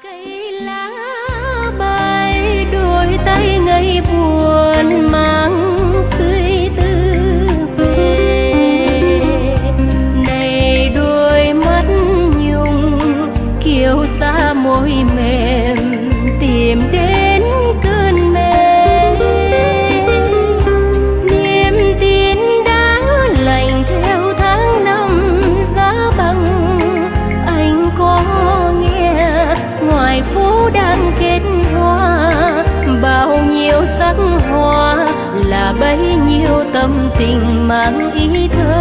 Cây lá bay đôi tay ngây buồn mang suy tư về, này đôi mắt nhung kiêu xa môi mềm tìm đến cơn mê, niềm tin đã lạnh theo tháng năm giá băng. Anh có nghe ngoài phố đang kết hoa, bao nhiêu sắc hoa là bấy nhiêu tâm tình mang ý thơ.